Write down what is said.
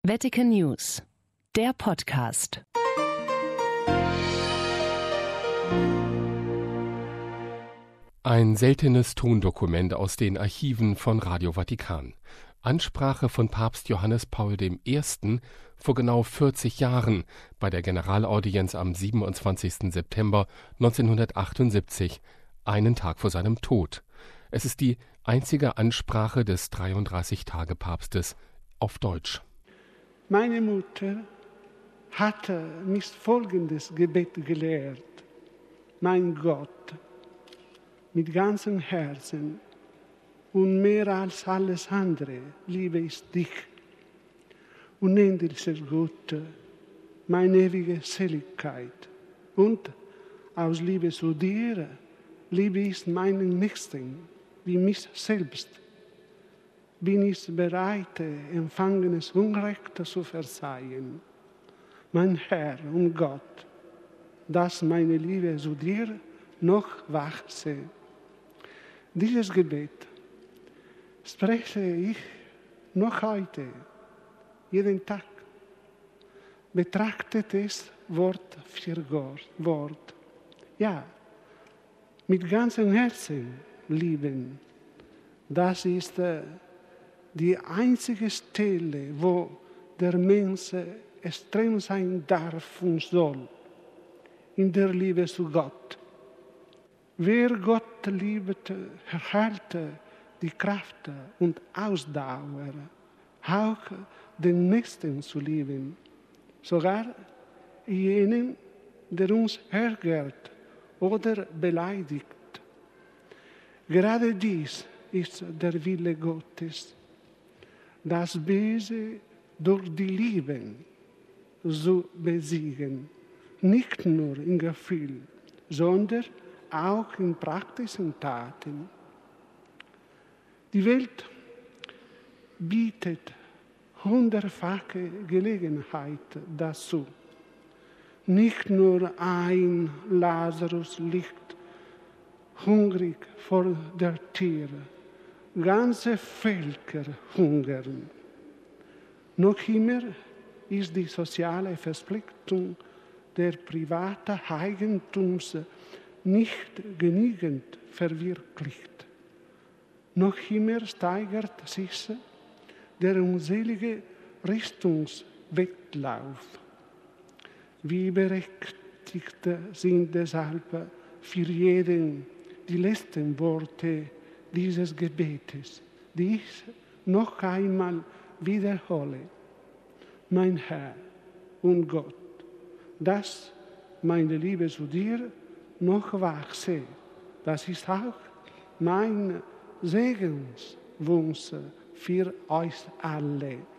Vatican News, der Podcast. Ein seltenes Tondokument aus den Archiven von Radio Vatikan. Ansprache von Papst Johannes Paul I. vor genau 40 Jahren bei der Generalaudienz am 27. September 1978, einen Tag vor seinem Tod. Es ist die einzige Ansprache des 33-Tage-Papstes auf Deutsch. Meine Mutter hatte mich folgendes Gebet gelehrt: Mein Gott, mit ganzem Herzen und mehr als alles andere liebe ich dich. Unendlicher Gott, meine ewige Seligkeit. Und aus Liebe zu dir liebe ich meinen Nächsten wie mich selbst. Bin ich bereit, empfangenes Unrecht zu verzeihen. Mein Herr und Gott, dass meine Liebe zu dir noch wachse. Dieses Gebet spreche ich noch heute, jeden Tag. Betrachtet es Wort für Wort. Ja, mit ganzem Herzen lieben. Das ist die einzige Stelle, wo der Mensch extrem sein darf und soll, in der Liebe zu Gott. Wer Gott liebt, erhält die Kraft und Ausdauer, auch den Nächsten zu lieben, sogar jenen, der uns ärgert oder beleidigt. Gerade dies ist der Wille Gottes, das Böse durch die Liebe zu besiegen, nicht nur im Gefühl, sondern auch in praktischen Taten. Die Welt bietet hundertfache Gelegenheit dazu. Nicht nur ein Lazarus liegt hungrig vor der Tür. Ganze Völker hungern. Noch immer ist die soziale Verpflichtung der privaten Eigentums nicht genügend verwirklicht. Noch immer steigert sich der unselige Rüstungswettlauf. Wie berechtigt sind deshalb für jeden die letzten Worte dieses Gebetes, die ich noch einmal wiederhole. Mein Herr und Gott, dass meine Liebe zu dir noch wachse, das ist auch mein Segenswunsch für euch alle.